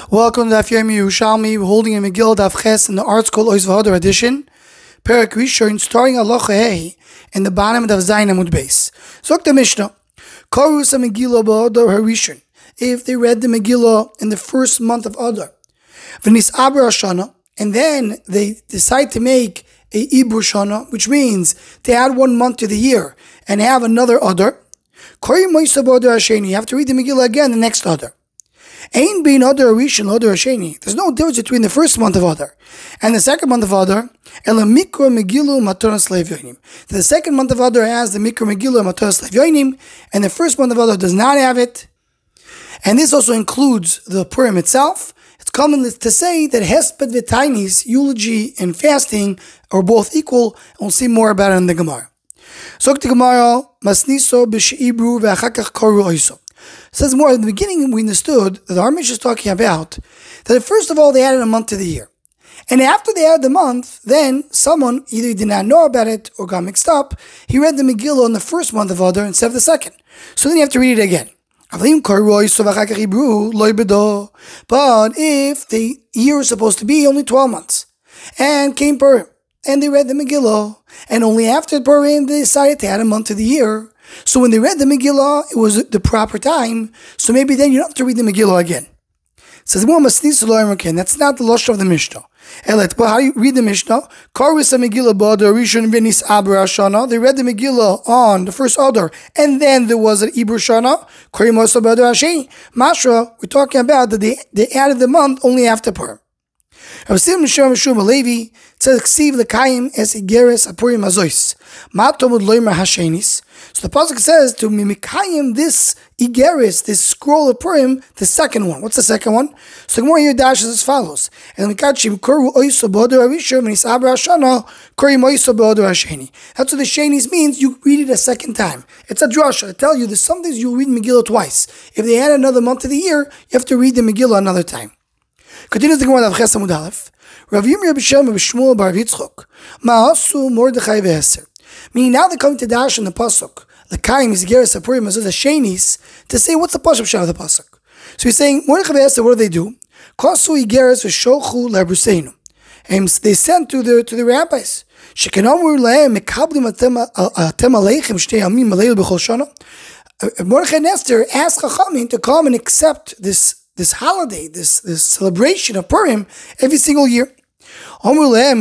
Welcome to Daf Yomi Yerushalmi. We're holding a Megillah Daf Ches in the Art School Ois V'Hodor edition. Perek Rishon, starting Halacha Hey in the bottom of Zayin Amud Beis. Zok the Mishnah. Karus Megillah B'Hodor Harishon. If they read the Megillah in the first month of Adar, V'nis Aber Hashana, and then they decide to make a Ibur Shana, which means to add 1 month to the year and have another Adar. You have to read the Megillah again the next Adar. Ain bein Adar Rishon Adar Hasheni. There's no difference between the first month of Adar and the second month of Adar. Ela Mikra Megillah Mataras Levyonim. The second month of Adar has the Mikra Megillah Mataras Levyonim, and the first month of Adar does not have it. And this also includes the Purim itself. It's common to say that Hesped V'Tainis, eulogy and fasting, are both equal, and we'll see more about it in the Gemara. So the Gemara Masniso B'Sheibru V'Achakach Koru Oiso. Says more, in the beginning we understood that the Harmish is talking about that first of all they added a month to the year. And after they added the month, then someone either did not know about it or got mixed up. He read the Megillah in the first month of Adar instead of the second. So then you have to read it again. But if the year is supposed to be only 12 months and came Purim, and they read the Megillah, and only after Purim they decided to add a month to the year, so when they read the Megillah, it was the proper time, so maybe then you don't have to read the Megillah again. Says more Masnis Loim, that's not the Losh of the Mishnah. But how do you read the Mishnah? Karus Megillah B'Adar Rishon V'Nis Aber Hashana. They read the Megillah on the first Adar, and then there was an Ibur Shana. Karim Osa B'Adar Hasheni. Mashra, we're talking about that they added the month only after Purim. Rabbi Mishra Mishum Levi says Ksiv Lekayim Es Igeres Apurim Azois Matomud Loimer Hashenis. So the pasuk says to Mimikayim this Igeres, this scroll of Purim, the second one. What's the second one? So the Gemara here dashes as follows: And Mikachim Koru Oiso B'Adar Harishon V'Nis Aber Hashana Korim Oiso B'Adar Hasheni. That's what the Shenis means. You read it a second time. It's a drasha. I tell you, there's some things you'll read Megillah twice. If they add another month to the year, you have to read the Megillah another time. Continues the Gemara of Ches Amud Aleph. Rav Yirmiyah Rabbi Shema B'Shmuel Bar Yitzchok Ma'asu Mordechai V'Eser. Meaning now they're coming to dash in the pasuk L'Kayim is Geras Apurim Azuz Hashenis to say what's the pasuk shot of the pasuk. So he's saying Mordechai V'Eser. What do? Kosu Igeras V'Shochu L'Abruseinu. And they sent to the rabbis. Shekenamur Lehem Mekablim Atem Aleichem Shtei Amim Aleil B'Chol Shana. Mordechai and Esther asked Chachamim to come and accept this holiday, this celebration of Purim every single year. He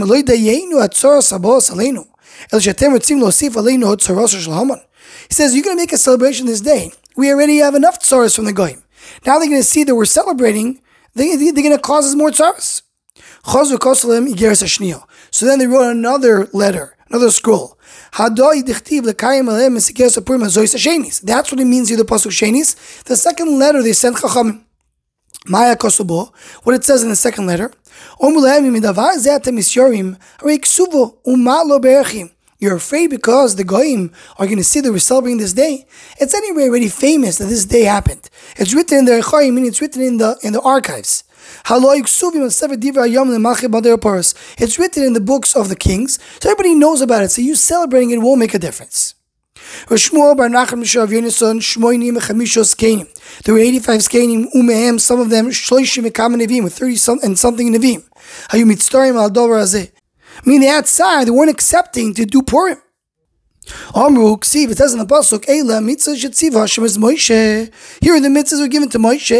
says, you're going to make a celebration this day. We already have enough tzaros from the goyim. Now they're going to see that we're celebrating. They're going to cause us more tzaros. So then they wrote another letter, another scroll. That's what it means here, the pasuk shenis. The second letter they sent Chachamim. Maya Kosobo, what it says in the second letter, you're afraid because the goyim are going to see that we're celebrating this day. It's anyway already famous that this day happened. It's written in the Rechaim, meaning it's written in the archives. It's written in the books of the kings, so everybody knows about it. So you celebrating it won't make a difference. There were 85 skenim, some of them with 30 and something nevim. Meaning they had tsar, they weren't accepting to do Purim. It says in the pasuk, here the mitzvahs were given to Moshe.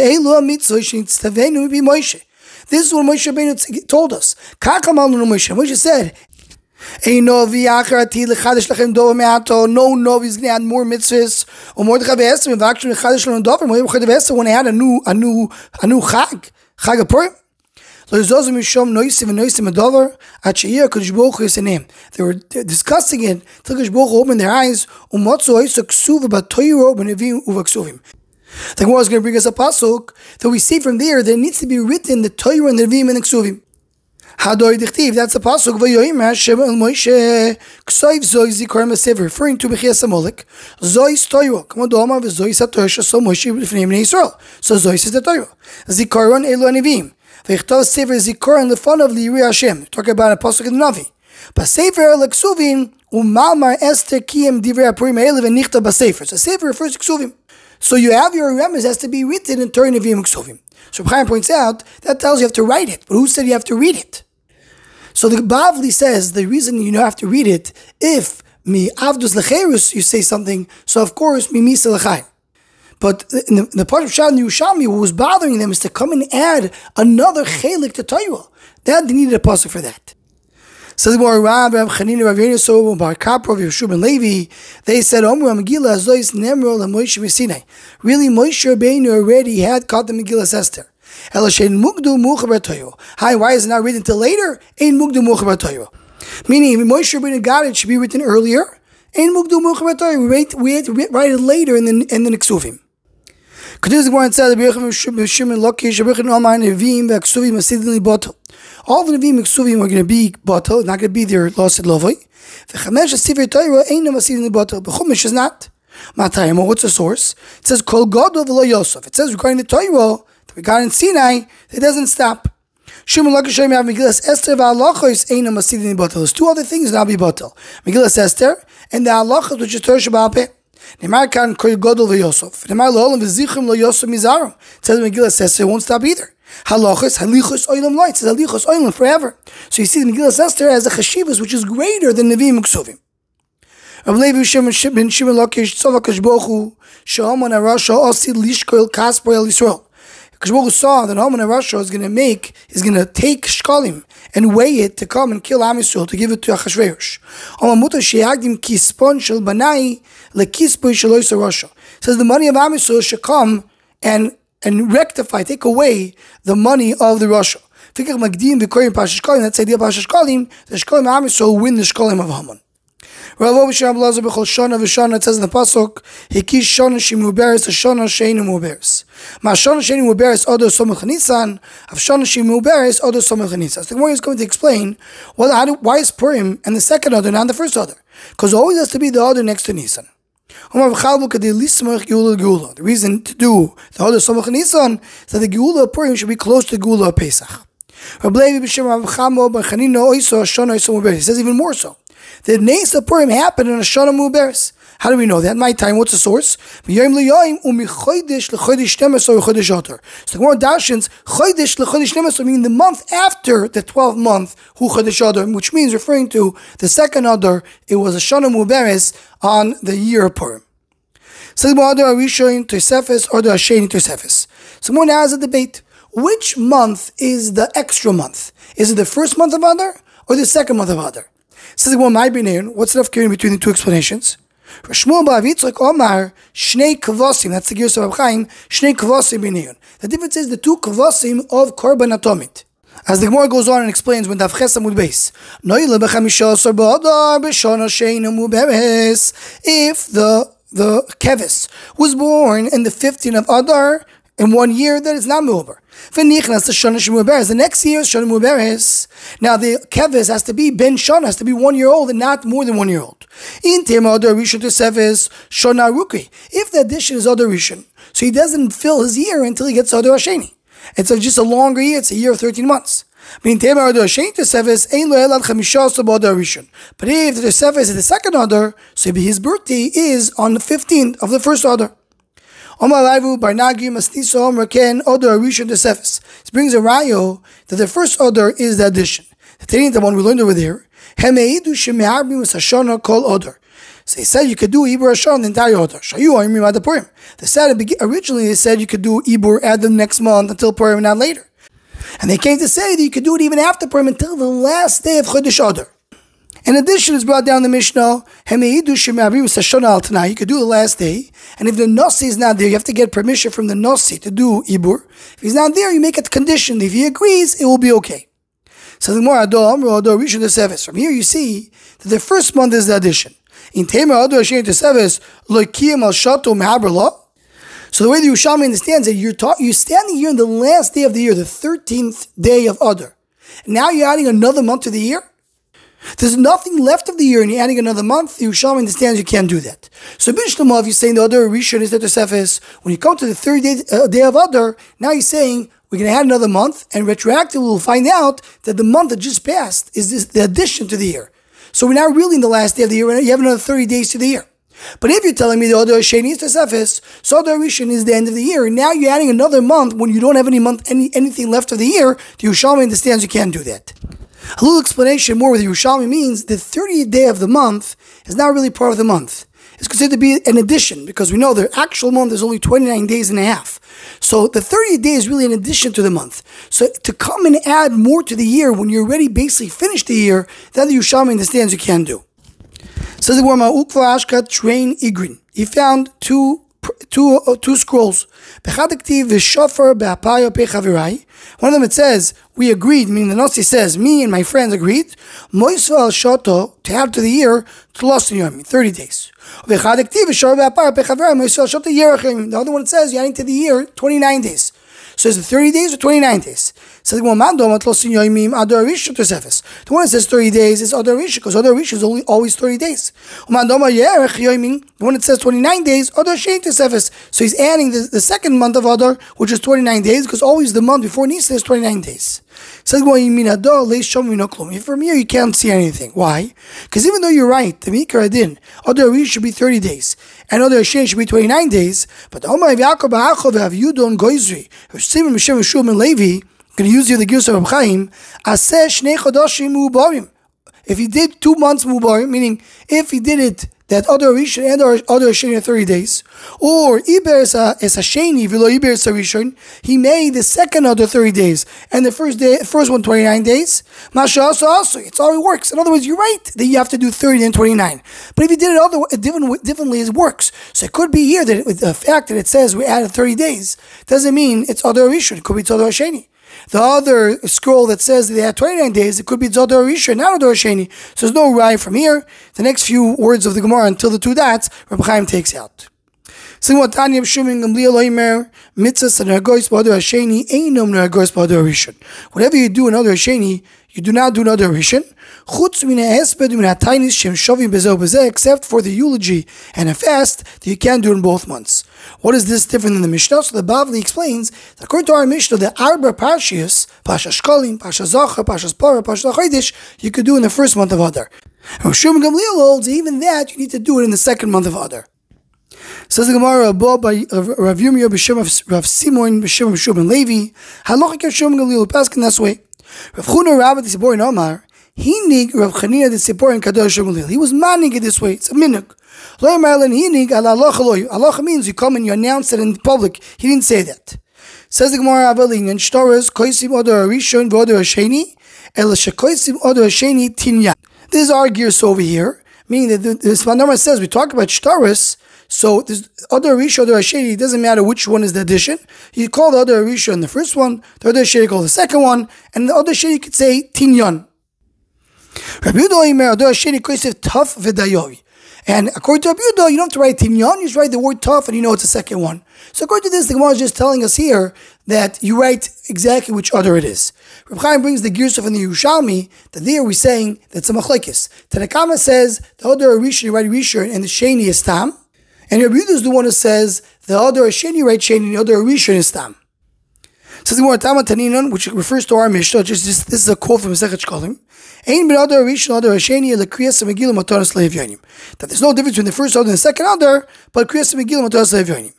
This is what Moshe Rabbeinu told us. Moshe said, no Novi is going to add more mitzvahs. When they had a new Chag of Purim. They were discussing it till Kodesh Baruch Hu opened their eyes. The Gemara is going to bring us a pasuk that we see from there that it needs to be written the Torah and the Nevim and the Ksuvim. That's the pasuk referring to Bechias Amalek. Zois Torah. So Zois is the Torah. Zikaron Elu Anivim. V'yichtov Sefer Zikaron lefon of Li'irei Hashem. Talking about a pasuk in the Navi. But Sefer L'Ksuvim u'malmar Esther kiyem divrei Purim ha'elev v'nichtav b'Sefer. So Sefer refers to Ksuvim. So you have your remez has to be written in Torah Nevi'im Ksuvim. So Chaim points out that tells you have to write it, but who said you have to read it? So the Bavli says the reason you don't have to read it, if mi avdus lecherus you say something, so of course mi misa lechayim. But in the part of Shad and Yerushalmi, what was bothering them is to come and add another chelik to Torah. That they needed a pasuk for that. So the Rav Chanina, Rav Yeruso, Bar Kapra, Yeshua ben Levi, they said, "Omru Megillah Azois Nemro LaMoshe Sinai." Really, Moshe Rabbeinu already had caught the Megillah Esther. Elashein Mugdu Muchaber Torah. Hi, why is it not written until later? Ein Mugdu Muchaber Torah. Meaning, if Moshe Rabbeinu got it, it should be written earlier. Ein Mugdu Muchaber Torah. We had to write it later in the Ksuvim. Continues the Gemara and says, all the Nevi'im Ksuvim are going to be batal, not going to be their lost lovoi. The Chamesh Sifrei Torah ain't no Masidim batal. The Chumash is not. Matayim, what's the source? It says Kol Gadol V'lo Yosef. It says regarding the Torah that we got in Sinai, it doesn't stop. Shimon Lakashem have Megillas Esther v'Halachos ain't no Masidim batal. There's two other things that will be batal. Megillas Esther and the Halachos, which is Torah Shabbat Peh. Nemar kan Kol Gadol V'Yosef. Nemar L'olam V'Zichrim Lo Yosef Mizarim. It says Megillas Esther, it won't stop either. Halachos, halichos oilam light. It says halichos oilam forever. So you see the Megillah Esther has a chashivas which is greater than Nevi'im Ksuvim. Rav Levi ben Shimon Lakish Tzava Kashbochu Shahaman Arasha Osid Lishkoil Kasper El Yisrael. Kashbochu saw that Haman Arasha is going to take shkalim and weigh it to come and kill Am Yisrael, to give it to Achashverosh. Amamuta Sheagdim Kispon Shel Banai LeKispon Shel Oisa Rasha. Says the money of Am Yisrael should come and rectify, take away the money of the Rasha. Let's say the Shkalim, the Shkalim of Am Yisrael win the Shkalim of Haman. Rav Obisham Lazar b'chol shana v'shana, it says in the pasuk, Hikish shana shemuberes, a shana sheinu muberes. Ma shana sheinu muberes odo somach nisan, av shana shemuberes odo somach nisan. So the Gemara is going to explain why is Purim and the second other, not the first other? Because it always has to be the other next to Nisan. The reason to do the other Somach Nisan is that the Geula of Purim should be close to the Geula of Pesach. He says even more so. The Nes of Purim happened in a Shana Muberes. How do we know that? My time, what's the source? So the Gemara darshans Chodesh leChodesh Nemes, meaning the month after the 12th month, Hu Chodesh Adar, which means referring to the second Adar. It was a Shana Muberes on the year of Purim. So the Adar Rishon Tosefes or the Hasheni Tosefes. So one has a debate. Which month is the extra month? Is it the first month of Adar or the second month of Adar? Says the my B'nein, what's the difference between the two explanations? Shmuel Ba'avitzrak Omar Shnei Kavasim. That's the Gerus of Reb Chaim. Shnei Kavasim B'nein. The difference is the two Kavasim of Korban Atomit. As the Gemara goes on and explains when Daf Ches Amud Beis, Noile b'chamisha b'adar b'shana sheinu muberes. If the keves was born in the 15th of Adar in 1 year, that is not muber. V'nichnas the shana shemuberes. The next year is shana muberes. Now the keves has to be ben shana, has to be 1 year old and not more than 1 year old. In tema Adar Rishon Tosefes shana ruki. If the addition is Adar Rishon, so he doesn't fill his year until he gets Adar Hasheni. It's just a longer year. It's a year of 13 months. But if the Tosefes is the second Adar, so his birthday is on the 15th of the first Adar. This brings a rayo that the first Adar is the addition. The one we learned over there. So he said you could do Ibur Hashan the entire Adar. They said originally they said you could do Ibur at the next month until Purim, not later. And they came to say that you could do it even after Purim until the last day of Chodesh Adar. In addition, it's brought down in the Mishnah, you could do the last day, and if the Nasi is not there, you have to get permission from the Nasi to do Ibur. If he's not there, you make it conditioned. If he agrees, it will be okay. So the more from here you see that the first month is the addition. In Tamer Adar Hashem Tosefes Loikiyim Al Shato Mehaber. So the way the Yerushalmi understands it, you're standing here on the last day of the year, the 13th day of Adar. Now you're adding another month to the year? There's nothing left of the year and you're adding another month. The Yerushalmi understands you can't do that. So Bishlama, if you're saying the Adar Rishon is the Tosefes, when you come to the third day of Adar, now you're saying we're going to add another month, and retroactively we'll find out that the month that just passed is the addition to the year. So we're now really in the last day of the year, and you have another 30 days to the year. But if you're telling me the Adar Sheni is Tosefes, so Adar Rishon is the end of the year, and now you're adding another month when you don't have anything left of the year, the Yerushalmi understands you can't do that. A little explanation more with the Yerushalmi means the 30th day of the month is not really part of the month. It's considered to be an addition, because we know the actual month is only 29 days and a half. So the 30th day is really an addition to the month. So to come and add more to the year when you're already basically finished the year, that the Yerushalmi understands you can do. Says the Gemara, Ukva Ashkat Train Igrin. He found two scrolls. One of them it says, we agreed, meaning the Nasi says, me and my friends agreed, to add to the year, 30 days. The other one it says, you're adding to the year, 29 days. So is it 30 days or 29 days? So the one that says 30 days is Adar Rishon, because Adar Rishon is always 30 days. The one that says 29 days, Adar Sheni Tosefes. So he's adding the second month of Adar, which is 29 days, because always the month before Nisan is 29 days. Says if from here you can't see anything. Why? Because even though you're right, the Mikra Adin, Adar Rishon should be 30 days, and Adar Sheni should be 29 days, but Omar Yaakov Ha'achov Yudon Goizri, Simon Mishem Shum and Levi, going to use here the Girsa of Chaim, Aseh Shnei Chodashim Mubarim. If he did 2 months Mubarim, meaning if he did it that Adar Rishon and Adar Sheni are 30 days, or Iber es Hasheni v'lo Iber es Rishon, he made the second Adar 30 days and the first one 29 days. Masha also, it's all it works. In other words, you're right that you have to do 30 and 29. But if you did it differently, it works. So it could be here that with the fact that it says we added 30 days doesn't mean it's Adar Rishon. It could be Adar Sheni. The other scroll that says that they had 29 days, it could be Adar Rishon, not Adar Sheni. So there's no rye from here. The next few words of the Gemara until the 2 dots, Rabbi Chaim takes out. Whatever you do in Adar Sheni, you do not do in Adar Rishon, except for the eulogy and a fast that you can do in both months. What is this different than the Mishnah? So the Bavli explains that according to our Mishnah, the Arba Parshias, Pasha Shkolim, Pasha Zachar, Pasha Parah, Pasha Chodesh, you could do in the first month of Adar. And Shimon Gamliel holds even that you need to do it in the second month of Adar. Says the Gemara, Rav Yirmiyah b'shem Rav Simon b'shem Shimon Levi, Halacha Rav Shimon Gamliel paskin this way. Rav Chuna Rabbi Tzipor Omar, Hinig Rav Chanina Tzipor and Kadosh Shimon Gamliel. He was manning it this way. It's a minhag. Allah means you come and you announce it in public. He didn't say that. Says the Gemara Avalin and Shtaras Koisim Adar Rishon v'Adar Hasheni El Shekoisim Adar Hasheni Tinyan. This is our gears over here, meaning that this Manama says we talk about Shtaras. So this Adar Rishon, Adar Hasheni, it doesn't matter which one is the addition. You call the Adar Rishon the first one, the Adar Hasheni call the second one, and the Adar Hasheni could say Tinyan. Rabbi Yehuda Omer Adar Hasheni Koisim Taf v'Dayoy. And according to Rabbi Yehuda, you don't have to write Tinyan, you just write the word tough and you know it's the second one. So according to this, the Gemara is just telling us here that you write exactly which Adar it is. Rabbi Chaim brings the Girsa from the Yerushalmi, that there we're saying that it's a machlekes. Tanakama says the Adar Rishon, you write Rishon, and the Sheni is Tam. And Rabbi Yehuda is the one who says the Adar Sheni, you write Sheni, and the Adar Rishon is Tam. Says the Gemara Tama Taninon, which refers to our Mishnah, this is a quote from Masechet Shkolim. That there's no difference between the first Adar and the second Adar, but Kriyas Megillah Mataras Le'Evyonim.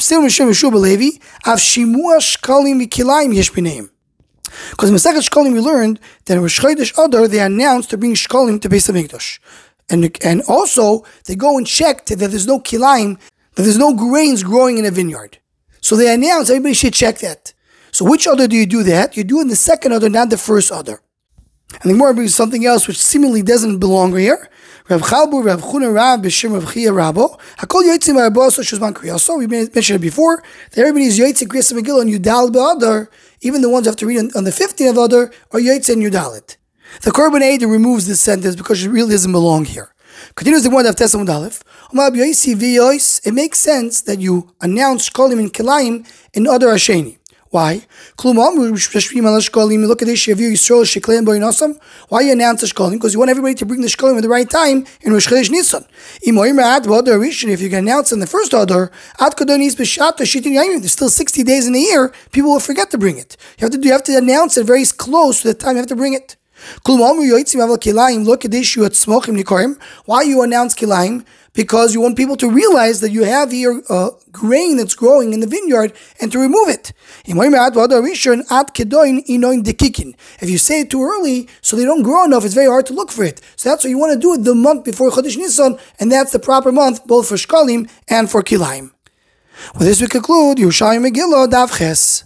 Because in Masechet Shkolim we learned that in Rosh Chodesh Adar they announced to bring Shkolim to Beis Hamikdash, and also they go and check that there's no kilaim, that there's no grains growing in a vineyard. So they announced everybody should check that. So which Adar do you do that? You do it in the second Adar, not the first Adar. And the Gemara brings something else which seemingly doesn't belong here. Rav Chalbu, Rav Chuna Rav, B'Shem Rav Chia Rabo. Hakol Yotzim Araboso Shuzman Kriyaso. We mentioned it before. That everybody is Yotzim Kriyas Megillah and Yudal Be'adar. Even the ones who have to read on the 15th of Adar are Yotzim and Yudalit. The Korban Eidah removes this sentence because it really doesn't belong here. Continues the one of Tessamud Aleph. It makes sense that you announce Shkolim and Kilayim in Adar Hasheni. Why? Why you announce the Shkolim? Because you want everybody to bring the Shkolim at the right time in Rosh Chodesh Nisan. If you can announce in the first Adar, there's still 60 days in the year, people will forget to bring it. You have to announce it very close to the time you have to bring it. Why you announce kilaim? Because you want people to realize that you have here grain that's growing in the vineyard and to remove it. If you say it too early, so they don't grow enough, it's very hard to look for it. So that's what you want to do it the month before Chodesh Nisan, and that's the proper month both for shkalim and for kilaim. With this we conclude Yerushalmi Megillah Daf Ches.